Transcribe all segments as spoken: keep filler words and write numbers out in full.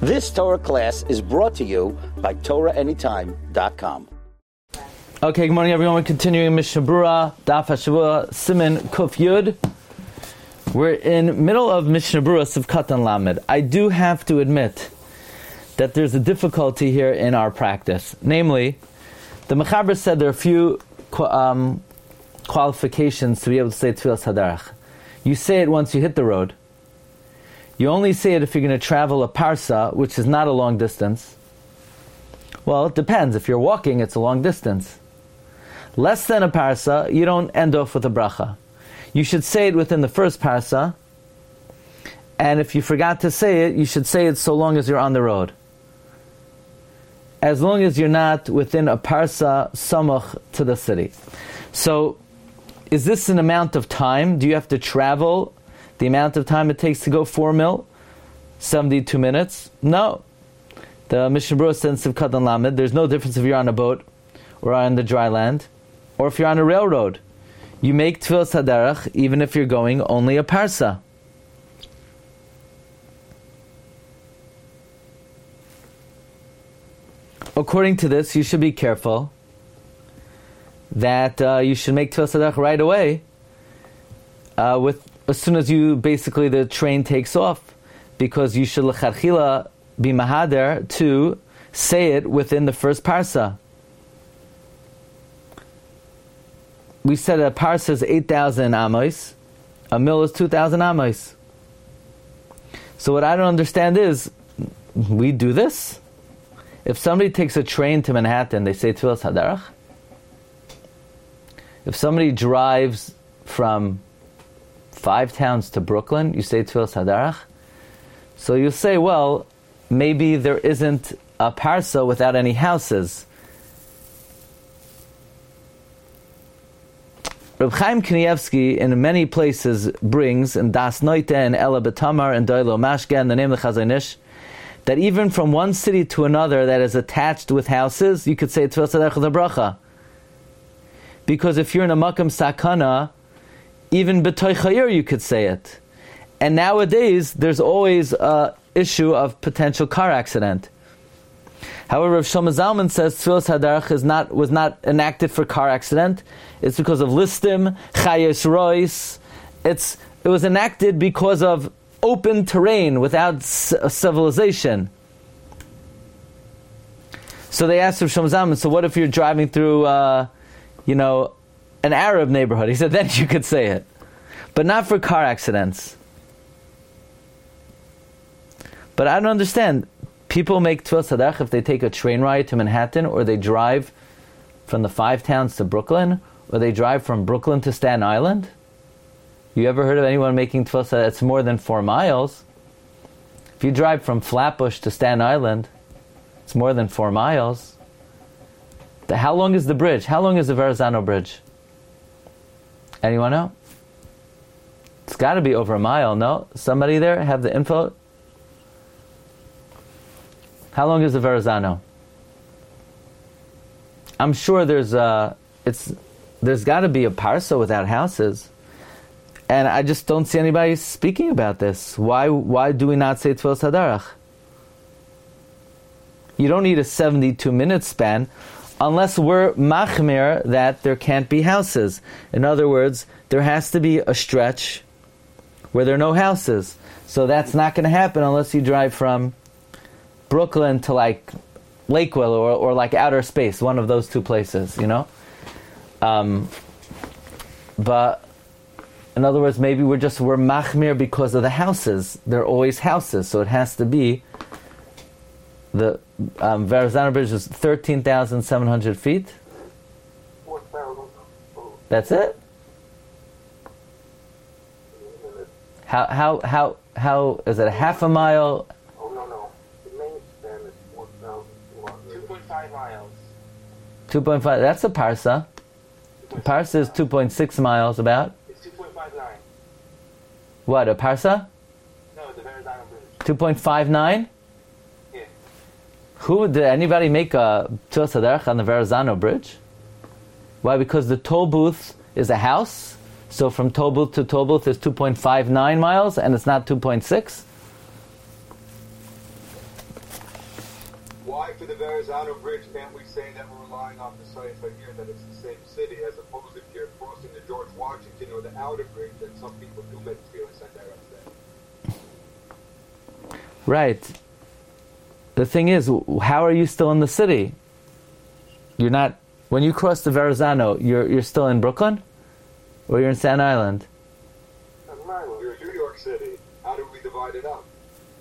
This Torah class is brought to you by Torah Anytime dot com. Okay, good morning everyone. We're continuing Mishnah Berurah, Daf HaShavua, Siman Kuf Yud. We're in middle of Mishnah Berurah, Sivkat and Lamed. I do have to admit that there's a difficulty here in our practice. Namely, the Mechaber said there are a few um, qualifications to be able to say Tfilas Hadarach. You say it once you hit the road. You only say it if you're going to travel a parsa, which is not a long distance. Well, it depends. If you're walking, it's a long distance. Less than a parsa, you don't end off with a bracha. You should say it within the first parsa, and if you forgot to say it, you should say it so long as you're on the road. As long as you're not within a parsa samach to the city. So, is this an amount of time? Do you have to travel the amount of time it takes to go four mil? seventy-two minutes? No. The Mishnah Berurah says in Sivkat and Lamed, there's no difference if you're on a boat, or on the dry land, or if you're on a railroad. You make Tfilas Hadarach even if you're going only a parsa. According to this, you should be careful that uh, you should make Tfilas Hadarach right away, uh, with as soon as you basically the train takes off, because you should lecharchila be mahader to say it within the first parsa. We said a parsa is eight thousand amos, a mil is two thousand amos. So what I don't understand is, we do this? If somebody takes a train to Manhattan, they say Tfilas Hadarach. If somebody drives from five towns to Brooklyn, you say Tfilas Hadarach. So you say, well, maybe there isn't a parsa without any houses. Reb Chaim Kanievsky in many places brings in Das Noite and Ela B'Tamar and Doilo Mashke and the name of the Chazon Ish that even from one city to another that is attached with houses, you could say Tfilas Hadarach with a bracha. Because if you're in a Makam Sakana, even B'toy Chayir you could say it. And nowadays, there's always an issue of potential car accident. However, if Shlomo Zalman says Tfilas Hadarach is not, was not enacted for car accident, it's because of listim, chayes rois. It's it was enacted because of open terrain without c- civilization. So they asked Rav Shlomo Zalman, so what if you're driving through, uh, you know, an Arab neighborhood? He said, then you could say it. But not for car accidents. But I don't understand. People make Tfilas Hadarach if they take a train ride to Manhattan, or they drive from the five towns to Brooklyn, or they drive from Brooklyn to Staten Island. You ever heard of anyone making Tfilas Hadarach? It's more than four miles. If you drive from Flatbush to Staten Island, it's more than four miles. The, how long is the bridge? How long is the Verrazano Bridge? Anyone know? It's got to be over a mile, no? Somebody there have the info? How long is the Verrazano? I'm sure there's a, it's there's got to be a parsa without houses, and I just don't see anybody speaking about this. Why why do we not say Tfilas Hadarach? You don't need a seventy-two minute span, unless we're machmir that there can't be houses. In other words, there has to be a stretch where there are no houses. So that's not going to happen unless you drive from Brooklyn to like Lakeville or, or like outer space, one of those two places, you know? Um, but in other words, maybe we're just, we're machmir because of the houses. There are always houses, so it has to be, the um, Verrazano Bridge is thirteen thousand seven hundred feet. That's it? How, how, how, how, is it a half a mile? Oh, no, no. The main span is four thousand two point five miles. two point five, that's a parsa. A parsa is two point six miles about. It's two point five nine. What, a parsa? No, the Verrazano Bridge. two point five nine? Yeah. Who, did anybody make a Tfilas Hadarach on the Verrazano Bridge? Why? Because the toll booth is a house, so from toll booth to toll booth is two point five nine miles, and it's not two point six? why for the Verrazano Bridge can't we say that we're relying on the science right here, that it's the same city, as opposed if you're crossing the George Washington or the outer bridge, that some people do make feelings like that upset. Right. The thing is, how are you still in the city? You're not, when you cross the Verrazano, you're you're still in Brooklyn? Or you're in Staten Island? Staten Island. You're in New York City. How do we divide it up?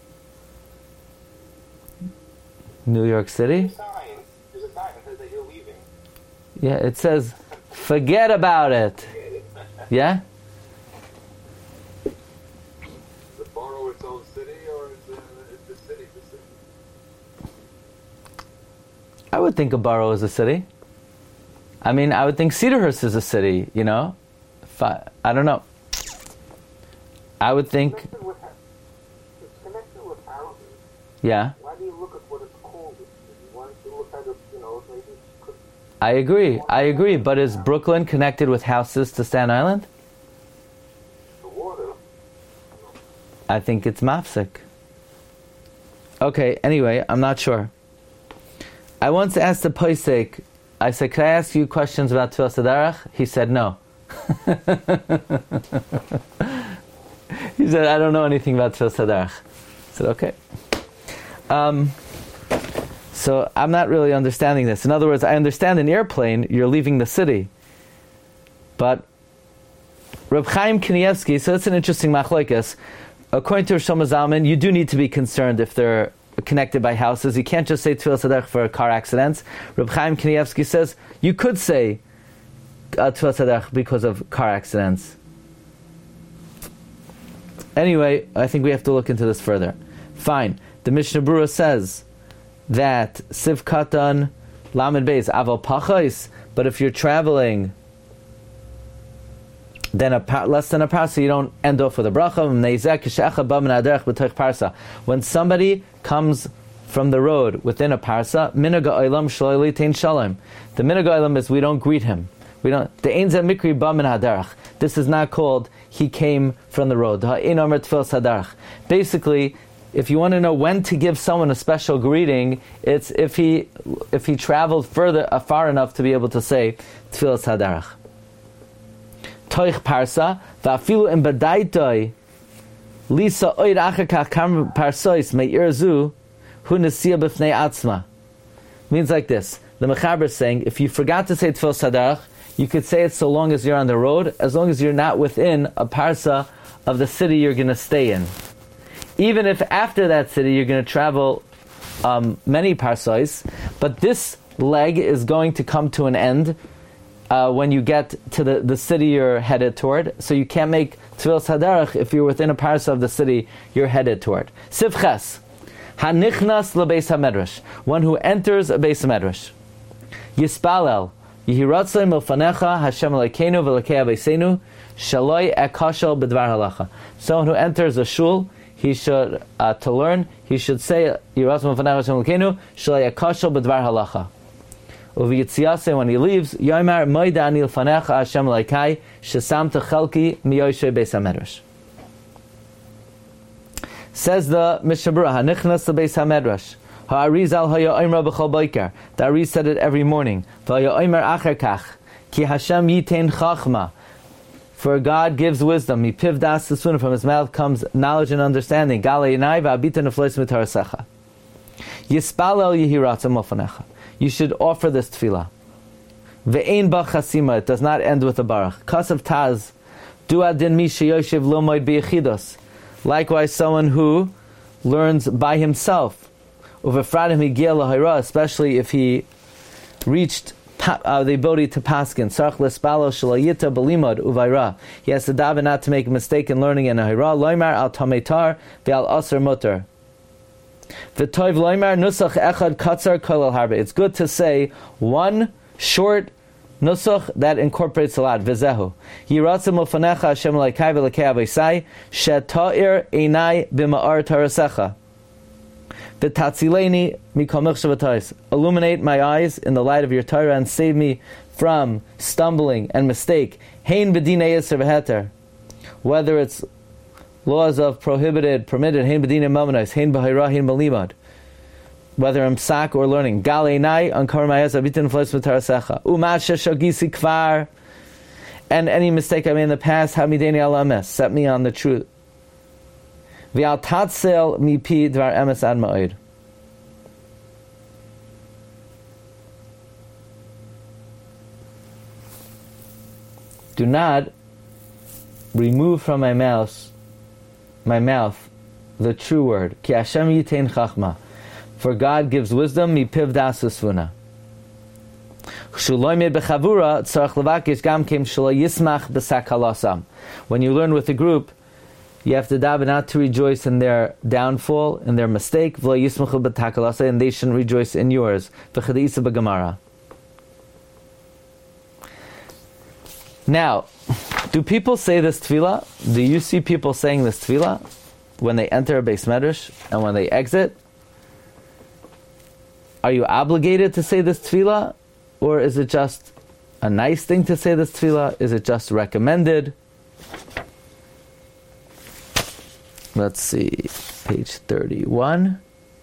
New York City? There's a sign. There's a sign that says that you're leaving. Yeah, it says, forget about it. Yeah? Is the borough its own city, or is the, is the city the city? I would think a borough is a city. I mean, I would think Cedarhurst is a city, you know? If I, I don't know. I would think... It's connected with, it's connected with houses. Yeah. Why do you look at what it's called? Why don't you look at it, you know, maybe it could... I agree, I agree. But is Brooklyn connected with houses to Staten Island? The water. I think it's mafsik. Okay, anyway, I'm not sure. I once asked the Poisek, I said, can I ask you questions about Tfilas Haderech? He said no. He said, I don't know anything about Tfilas Haderech. I said, okay. Um, so I'm not really understanding this. In other words, I understand an airplane, you're leaving the city. But Reb Chaim Kanievsky, so it's an interesting machlokes. According to Shlomo Zalman, you do need to be concerned if they're connected by houses. You can't just say Tfilas Haderech for car accidents. Reb Chaim Kanievsky says you could say uh, Tfilas Haderech because of car accidents. Anyway, I think we have to look into this further. Fine. The Mishnah Berurah says that Siv Katan Lamed Beis Aval Pachais, but if you're traveling then a par- less than a parsa, you don't end off with a bracha. When somebody comes from the road within a parsa, minhag ha'olam shelo yitein shalom. The minhag ha'olam is we don't greet him. We don't. The ein zeh mikri ba min haderech. This is not called he came from the road. Ha'ein omer tfilas haderech. Basically, if you want to know when to give someone a special greeting, it's if he if he traveled further uh, far enough to be able to say tfilas haderech. Toich parsa, va'afilu im badaitoi, lisa oid achakach kam parsois me'ir zu, hu nesia b'fnei atzma. Means like this. The Mechaber is saying, if you forgot to say Tfilas Haderech, you could say it so long as you're on the road, as long as you're not within a parsa of the city you're going to stay in. Even if after that city you're going to travel um, many parsois, but this leg is going to come to an end Uh, when you get to the, the city you're headed toward. So you can't make Tfilas Haderech if you're within a parsa of the city you're headed toward. Sivches, Hanichnas lebeis hamedrash, one who enters a beis hamedrash. Yispalel, Yihiratzai milfanecha Hashem Elokeinu v'Elokei Abeisenu, Shaloi ekashal b'dvar halacha. Someone who enters a shul, he should, uh, to learn, he should say, Yihiratzai milfanecha Hashem Elokeinu, Shaloi ekashal b'dvar halacha. When he leaves, Yomer Moidani L'fanecha Hashem Elokai Shesamta Chelki Miyoshe Beis Hamedrash. Says the Mishnah Berurah, Hanichnas Beis Hamedrash. Ha'arizal Haya Omer B'chol Boker. The Ariz said it every morning. V'Haya Omer Acher Kach Ki Hashem Yitein Chachma. For God gives wisdom. Mipiv das Tesuna, from his mouth comes knowledge and understanding. Galei Yanai V'Abita Neflois Mitarasecha. Yispalel Yihiratzim L'fanecha. You should offer this tefillah. Ve'ein ba chasima, it does not end with a baruch. Kasav taz, du adin mi sheyoshev lomoid biyechidos. Likewise, someone who learns by himself. Uvefradim higia lahira, especially if he reached uh, the ability to paskin. Sarach lespalo shalayita belimod uvayra. He has to daven not to make a mistake in learning in ahira. Loimar al tametar ve'al aser mutar. It's good to say one short nusach that incorporates a lot. V'zehu yiratzim ufanecha Hashem Elokai v'Elokei Abeisai she'ta'ir einai b'ma'ar tarasecha v'tatzileni mikol michshav v'tais. Illuminate my eyes in the light of your Torah and save me from stumbling and mistake. Hein b'dinei yisr v'heter. Whether it's laws of prohibited, permitted, hein b'dinei mamonos, hein b'hayra, hein b'limad. whether in psak or learning. Galeinai ankar mayas abitin flesh v'tarasecha. Umasha shagisi kvar. And any mistake I made in the past, hamideni al emes, set me on the truth. V'al tatsel mipi dvar emes ad ma'od. Do not remove from my mouth, my mouth, the true word. Ki Hashem yitein chachma, for God gives wisdom. Mi piv das usfuna. When you learn with a group, you have to daven not to rejoice in their downfall, in their mistake, and they shouldn't rejoice in yours. Now, do people say this tefillah? Do you see people saying this tefillah when they enter a Beis Medrash and when they exit? Are you obligated to say this tefillah? Or is it just a nice thing to say this tefillah? Is it just recommended? Let's see, page thirty-one.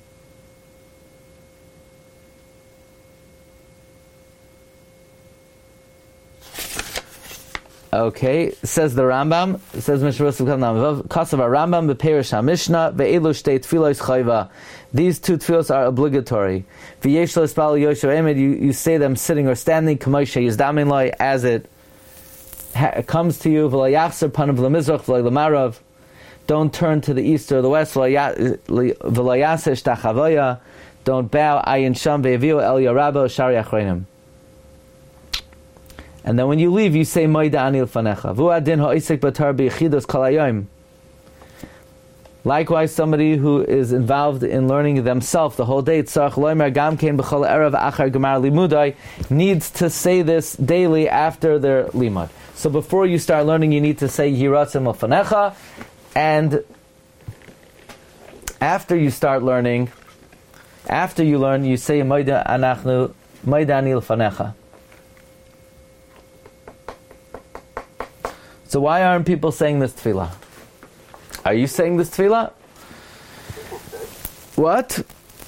Okay, says the Rambam, says Mishnah Kasav Rambam bePerish HaMishnah ve'elu shtei tefillos chayva. These two tefillos are obligatory. V'yesh lo ispal yosher emed. You you say them sitting or standing. K'moshe yizdamin loy, as it ha- comes to you. V'lo yachzer panav lemizrach v'lo lemarav. Don't turn to the east or the west. V'lo yasesh tachavoya. Don't bow. Ayin sham ve'aviu el yarabo shari achreinim. And then when you leave, you say Moida ani l'fanecha. V'u'adin ha'isik batar b'yichidos kol hayom. Likewise, somebody who is involved in learning themselves the whole day, tzarach loimer gam kein b'chol erev achar gemar limudai, needs to say this daily after their limud. So before you start learning, you need to say Yiratzim l'fanecha, and after you start learning, after you learn, you say Moida anachnu Moida ani l'fanecha. So why aren't people saying this tefillah? Are you saying this tefillah? What?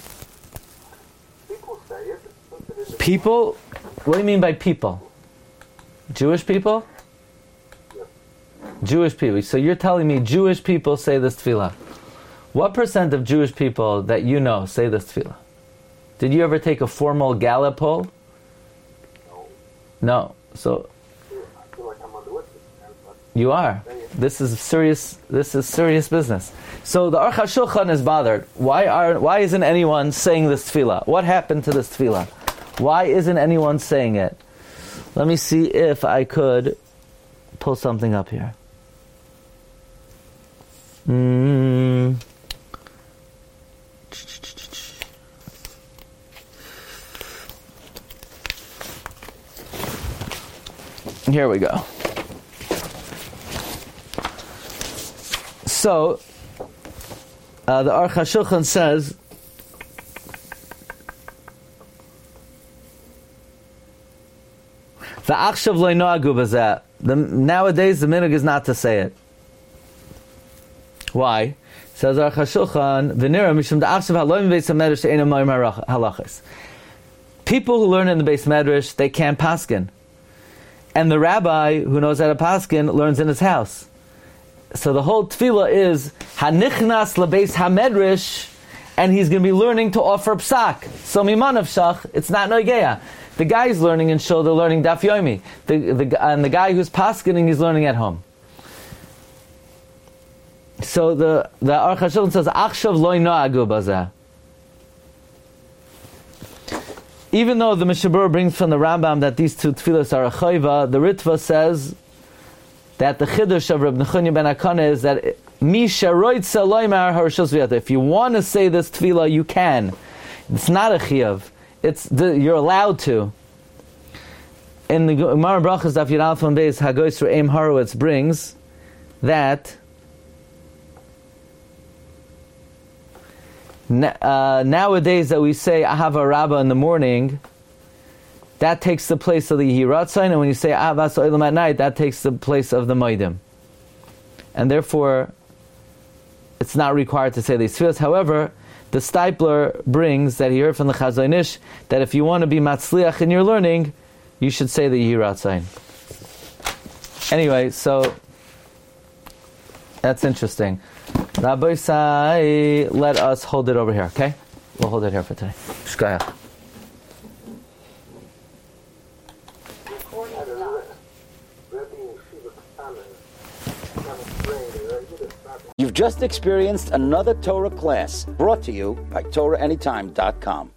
People say it. People? What do you mean by people? Jewish people? Yes. Jewish people. So you're telling me Jewish people say this tefillah. What percent of Jewish people that you know say this tefillah? Did you ever take a formal Gallup poll? No. No. So I feel like I'm on the witness stand, but you are. This is serious. This is serious business. So the Aruch HaShulchan is bothered. Why are? Why isn't anyone saying this tefillah? What happened to this tefillah? Why isn't anyone saying it? Let me see if I could pull something up here. Mm. Here we go. So, uh, the Aruch HaShulchan says, "V'achshav lo noagu b'zeh." The nowadays the minhag is not to say it. Why? Says Aruch HaShulchan, "V'nira mishum da'achshav haloim beis hamedrash she'eino ma'imar halachos." People who learn in the Beis Medrash, they can't paskin, and the rabbi who knows how to paskin learns in his house. So the whole tefillah is hanichnas lebeis hamedrash, and he's going to be learning to offer psak. So mimanav shach, it's not noigeya. The guy's learning in shul, they're learning daf yomi. The, the, and the guy who's paskening, he's learning at home. So the the Aruch HaShulchan says, "Achshav lo noagu bazeh." Even though the Mishnah Berurah brings from the Rambam that these two tefillos are a chayva, the Ritva says that the chiddush of Reb Nechunya ben Akana is that mi sheroitza loymar harishos v'yata. If you want to say this tefillah, you can. It's not a chiyuv. It's the, you're allowed to. In the Gemara Brachos Daf Yud Aleph Beis, Hagoyis Re'em Horowitz brings that uh, nowadays that we say Ahava Rabbah in the morning, that takes the place of the Yiratzayin, and when you say Ahavas Olam at night, that takes the place of the Moedim. And therefore, it's not required to say these tefillos. However, the Stipler brings that he heard from the Chazon Ish that if you want to be matzliach in your learning, you should say the Yirat Zayin. Anyway, so that's interesting. Rabbi Sai, let us hold it over here, okay? We'll hold it here for today. Shkayach. You've just experienced another Torah class brought to you by Torah Anytime dot com.